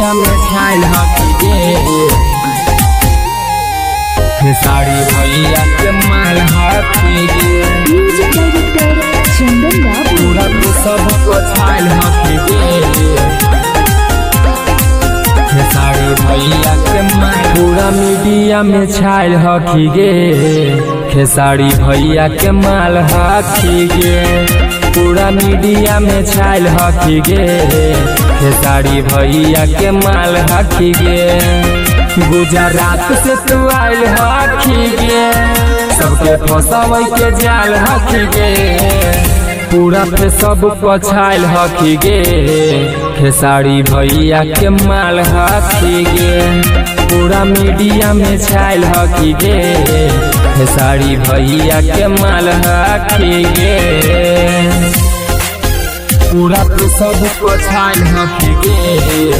Media में छाइल हकी गे खेसारी भैया के माल हकी गे म्यूजिक डायरेक्टर चंदन बाबू पूरा तो सबको छाइल हकी गे खेसारी भैया के माल पूरा मीडिया में छाइल हकी गे खेसारी भैया के माल हकी गे पूरा मीडिया में छाइल हकी गे खेसारी भैया के माल हकी गे गुजरात से तू आइल हकी गे सबके फसावे के जाल हकी गे पूरा पे सब पछाइल हकी गे खेसारी भैया के माल हकी गे पूरा मीडिया में छाइल हकी गे खेसारी भैया के माल हकी गे पूरा पे सब पछाइल हकी गे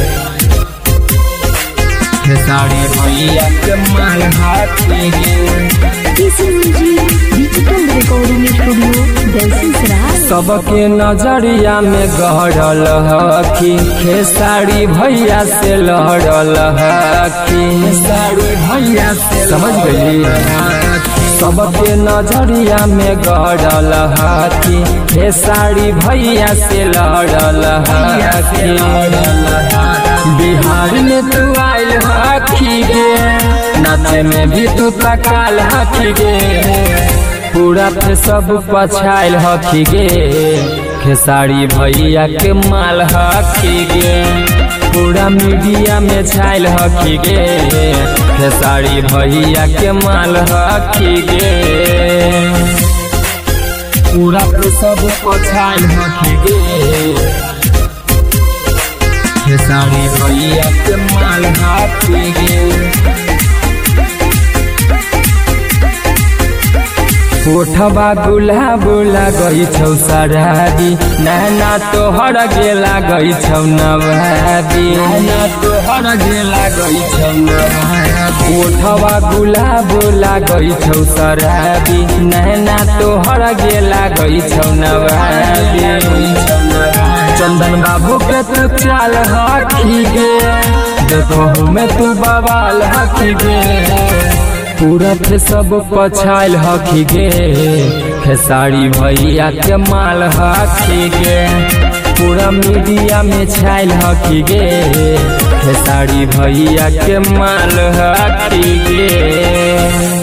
खेसारी भैया के माल हकी गे डिजिटल रिकॉर्डिंग स्टूडियो दलसिंहसराय सबके नजरिया में गहरल हकी खेसारी भैया से लहरल हकी खेसारी भैया से समझ गई सबके नजरिया में गहरल हकी खेसारी भैया से लहरल हकी बिहार में तू आइल हकी गे नाचे में भी तू तकाल हकी गे पूरा पे सब पछाइल हकी गे खेसारी भैया के माल हकी गे पूरा मीडिया में छाइल हकी गे खेसारी भैया के माल हकी गे पूरा पे सब पछाइल हकी गे खेसारी भैया के माल हकी गे ओठबा गुलाब लागई छौ सराबी नैना तोहर गे लागई छौ नवाबी नैना तोहर गे लागई छौ नवाबी ओठबा गुलाब लागई छौ सराबी नैना तोहर गे लागई छौ नवाबी चंदन बाबू के तू चाल हकी गे देखो में तू बवाल हकी गे पूरा पे सब पछाइल हकी गे खेसारी भैया के माल हकी गे पूरा मीडिया में छाइल हकी गे खेसारी भैया के माल हकी गे।